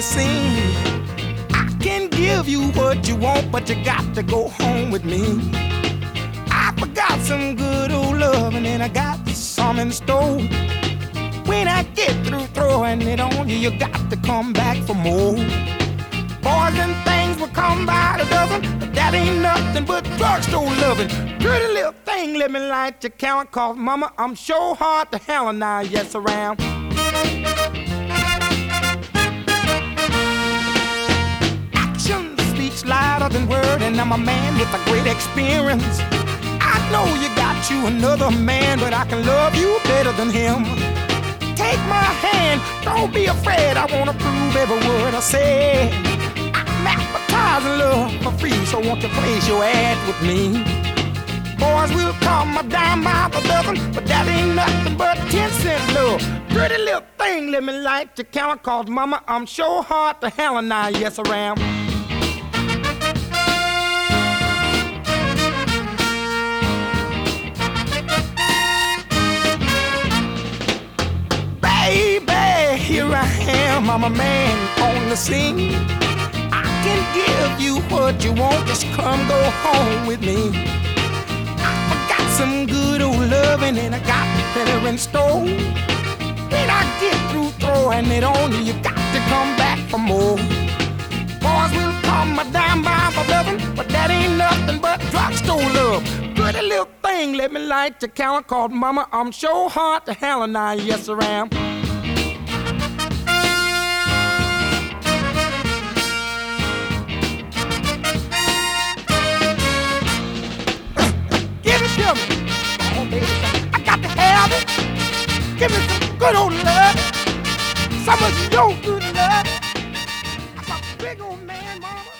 scene. I can give you what you want, but you got to go home with me. I forgot some good old loving and I got some in store. When I get through throwing it on you, you got to come back for more. Boys and things will come by the dozen, but that ain't nothing but drugstore loving. Pretty little thing, let me light your count, cause mama, I'm sure hard to handle now, yes around. Action speaks louder than word, and I'm a man with a great experience. I know you got you another man, but I can love you better than him. Take my hand, don't be afraid, I wanna prove every word I say. I'm advertising love for free, so won't you place your ad with me? Boys will come a dime by the dozen, but that ain't nothing but 10-cent love. Pretty little thing, let me light your count, cause mama, I'm sure hard to handle now, yes I am. Baby, here I am, I'm a man on the scene. I can give you what you want, just come go home with me. I got some good old loving and I got better in store. When I get through throwing it on you, you got to come back for more. Boys will come a dime by the dozen, but that ain't nothing but drugstore love. Pretty little thing, let me light your count, called mama, I'm sure hard to handle now, yes I am. Give it to me. Oh, baby, I got to have it. Give me some good old love. Some of your good love. I'm a big old man, mama.